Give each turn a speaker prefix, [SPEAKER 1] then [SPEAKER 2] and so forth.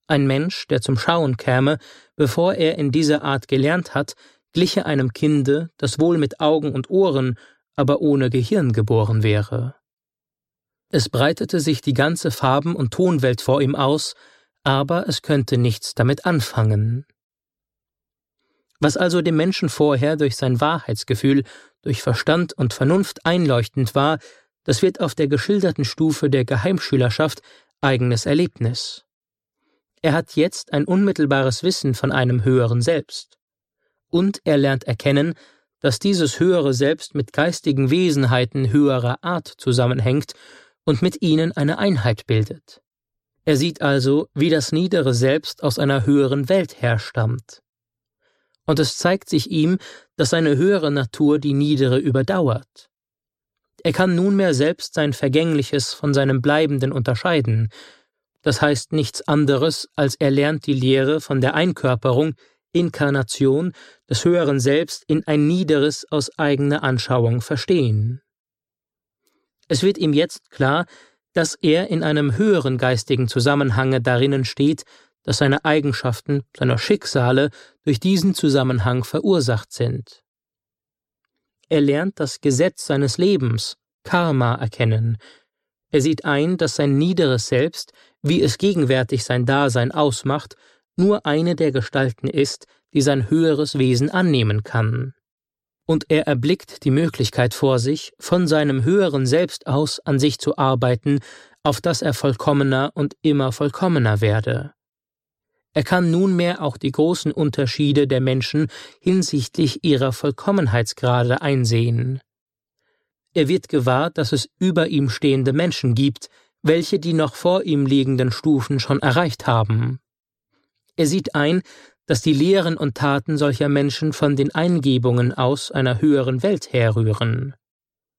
[SPEAKER 1] Ein Mensch, der zum Schauen käme, bevor er in dieser Art gelernt hat, gliche einem Kinde, das wohl mit Augen und Ohren, aber ohne Gehirn geboren wäre. Es breitete sich die ganze Farben- und Tonwelt vor ihm aus, aber es könnte nichts damit anfangen. Was also dem Menschen vorher durch sein Wahrheitsgefühl, durch Verstand und Vernunft einleuchtend war, das wird auf der geschilderten Stufe der Geheimschülerschaft eigenes Erlebnis. Er hat jetzt ein unmittelbares Wissen von einem höheren Selbst. Und er lernt erkennen, dass dieses höhere Selbst mit geistigen Wesenheiten höherer Art zusammenhängt und mit ihnen eine Einheit bildet. Er sieht also, wie das niedere Selbst aus einer höheren Welt herstammt. Und es zeigt sich ihm, dass seine höhere Natur die niedere überdauert. Er kann nunmehr selbst sein Vergängliches von seinem Bleibenden unterscheiden. Das heißt nichts anderes, als er lernt die Lehre von der Einkörperung, Inkarnation des höheren Selbst in ein niederes aus eigener Anschauung verstehen. Es wird ihm jetzt klar, dass er in einem höheren geistigen Zusammenhange darinnen steht, dass seine Eigenschaften, seine Schicksale durch diesen Zusammenhang verursacht sind. Er lernt das Gesetz seines Lebens, Karma, erkennen. Er sieht ein, dass sein niederes Selbst, wie es gegenwärtig sein Dasein ausmacht, nur eine der Gestalten ist, die sein höheres Wesen annehmen kann. Und er erblickt die Möglichkeit vor sich, von seinem höheren Selbst aus an sich zu arbeiten, auf dass er vollkommener und immer vollkommener werde. Er kann nunmehr auch die großen Unterschiede der Menschen hinsichtlich ihrer Vollkommenheitsgrade einsehen. Er wird gewahr, dass es über ihm stehende Menschen gibt, welche die noch vor ihm liegenden Stufen schon erreicht haben. Er sieht ein, dass die Lehren und Taten solcher Menschen von den Eingebungen aus einer höheren Welt herrühren.